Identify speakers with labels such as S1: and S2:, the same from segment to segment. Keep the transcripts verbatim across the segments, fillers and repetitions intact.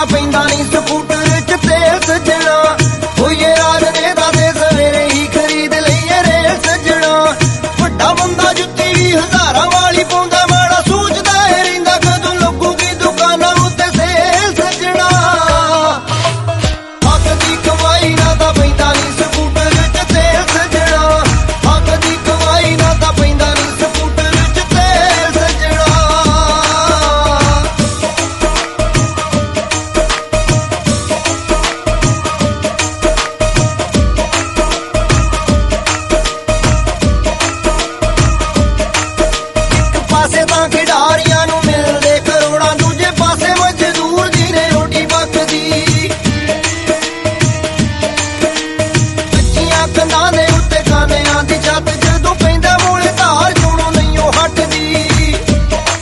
S1: ਦਾ ਪੈਂਦਾ ਨਹੀਂ ਸਕੂਟਰ ਚ ਤੇਲ ਸੱਜਣਾ, ਹੋਈਏ ਰਾਤ ਨੇ ਦਾ ਦੇ ਸਵੇਰੇ ਹੀ ਖਰੀਦ ਲਈਏ ਰੇਲ ਸੱਜਣਾ। ਵੱਡਾ ਬੰਦਾ ਜੁੱਤੀ ਵੀ ਹਜ਼ਾਰਾਂ ਵਾਲੀ ਪਾਉਂਦਾ, ਮਾੜਾ ਸੋਚਦਾ ਏ ਰਹਿੰਦਾ ਕਦੋਂ ਲੱਗੂਗੀ ਦੁਕਾਨਾਂ ਉੱਤੇ ਸੇਲ ਸੱਜਣਾ। ਹੱਕ ਦੀ ਕਮਾਈ ਨਾ ਤਾਂ ਪੈਂਦਾ ਨਹੀਂ ਸਕੂਟਰ ਚ ਤੇਲ ਸੱਜਣਾ, ਹੱਕ ਦੀ ਕਮਾਈ ਨਾ ਤਾਂ ਪੈਂਦਾ ਨਹੀਂ ਸਕੂਟਰ ਚ ਤੇਲ ਸੱਜਣਾ। ਇੱਕ ਪਾਸੇ ਤਾਂ ਖਿਡਾਰੀਆਂ ਨੂੰ ਮਿਲਦੇ ਕਰੋੜਾਂ, ਦੂਜੇ ਪਾਸੇ ਮਜ਼ਦੂਰ ਦੀ ਨੇ ਰੋਟੀ ਪੱਕਦੀ। ਕੱਚੀਆਂ ਕੰਧਾਂ ਦੇ ਉੱਤੇ ਖਾਨਿਆਂ ਦੀ ਛੱਤ, ਜਦੋਂ ਪੈਂਦਾ ਮੂਲੇ ਧਾਰ ਚੋਣੋਂ ਨਹੀਂ ਉਹ ਹਟਦੀ।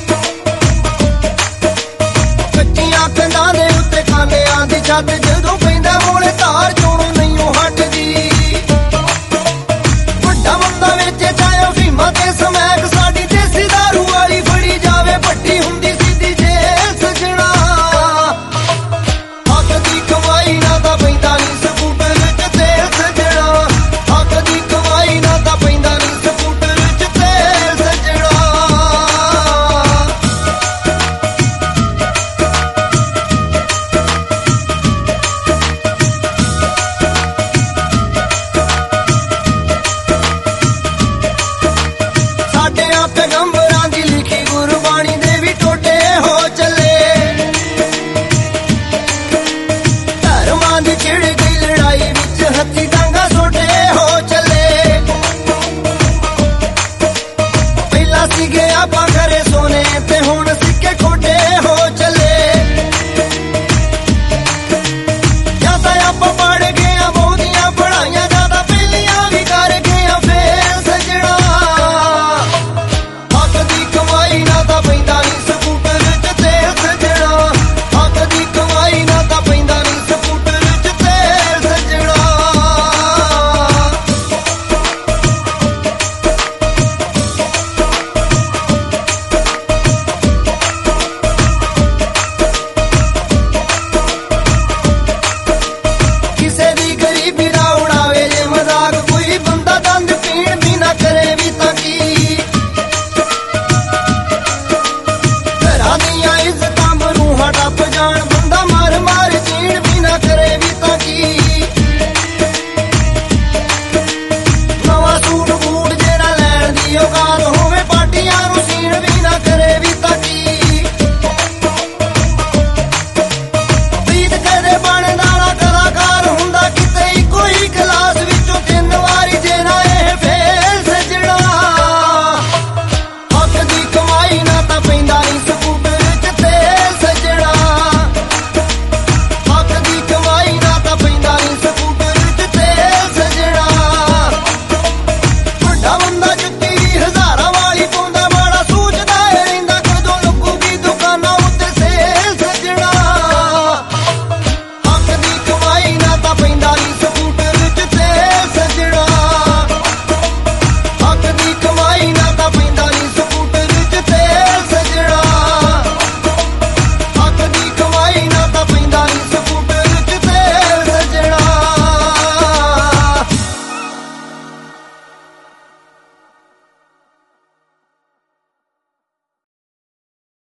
S1: ਕੱਚੀਆਂ ਕੰਧਾਂ ਦੇ ਉੱਤੇ ਖਾਨਿਆਂ ਦੀ ਛੱਤ, ਜਦੋਂ